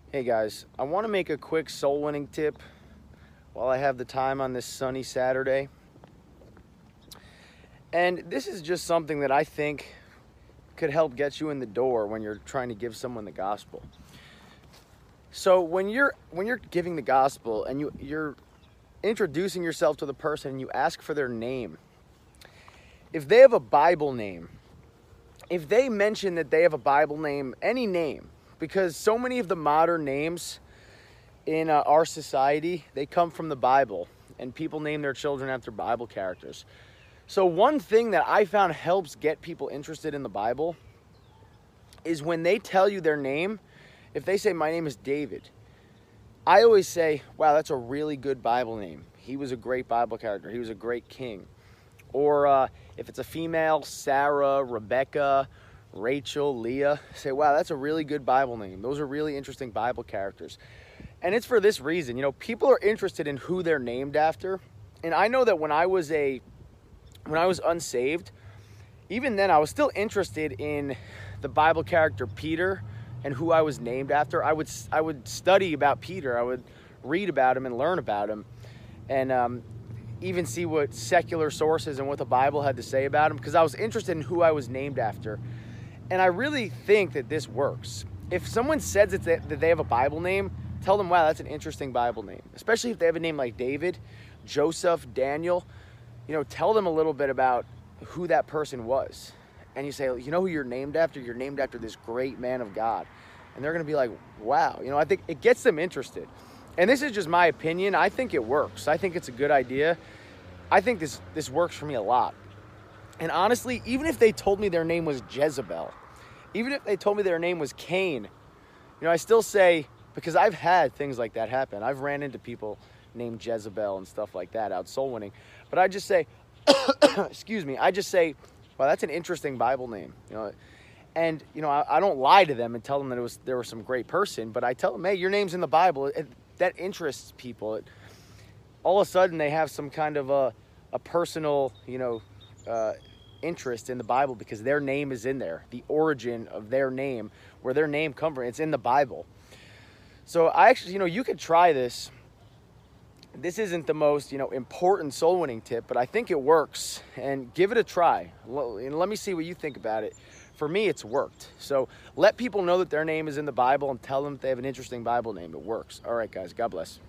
Hey guys, I want to make a quick soul winning tip while I have the time on this sunny Saturday. And this is just something that I think could help get you in the door when you're trying to give someone the gospel. So when you're giving the gospel and you're introducing yourself to the person and you ask for their name, if they have a Bible name, if they mention that they have a Bible name, any name, because so many of the modern names in our society, they come from the Bible, and people name their children after Bible characters. So one thing that I found helps get people interested in the Bible is when they tell you their name. If they say, my name is David, I always say, wow, that's a really good Bible name. He was a great Bible character. He was a great king. Or if it's a female, Sarah, Rebecca, Rachel, Leah, say, wow, that's a really good Bible name. Those are really interesting Bible characters. And it's for this reason, people are interested in who they're named after. And I know that when I was unsaved, even then I was still interested in the Bible character Peter and who I was named after. I would study about Peter. I would read about him and learn about him, and even see what secular sources and what the Bible had to say about him, because I was interested in who I was named after. And I really think that this works. If someone says that they have a Bible name, tell them, wow, that's an interesting Bible name. Especially if they have a name like David, Joseph, Daniel. Tell them a little bit about who that person was. And you say, you know who you're named after? You're named after this great man of God. And they're going to be like, wow. I think it gets them interested. And this is just my opinion. I think it works. I think it's a good idea. I think this works for me a lot. And honestly, even if they told me their name was Jezebel, even if they told me their name was Cain, I still say, because I've had things like that happen. I've ran into people named Jezebel and stuff like that out soul winning. But I just say, excuse me, I just say, wow, that's an interesting Bible name. And I don't lie to them and tell them that there was some great person, but I tell them, hey, your name's in the Bible. That interests people. All of a sudden, they have some kind of a personal, interest in the Bible because their name is in there. The origin of their name, where their name comes from, it's in the Bible. So I actually, you could try this. This isn't the most, important soul winning tip, but I think it works, and give it a try. Let me see what you think about it. For me, it's worked. So let people know that their name is in the Bible and tell them if they have an interesting Bible name. It works. All right, guys. God bless.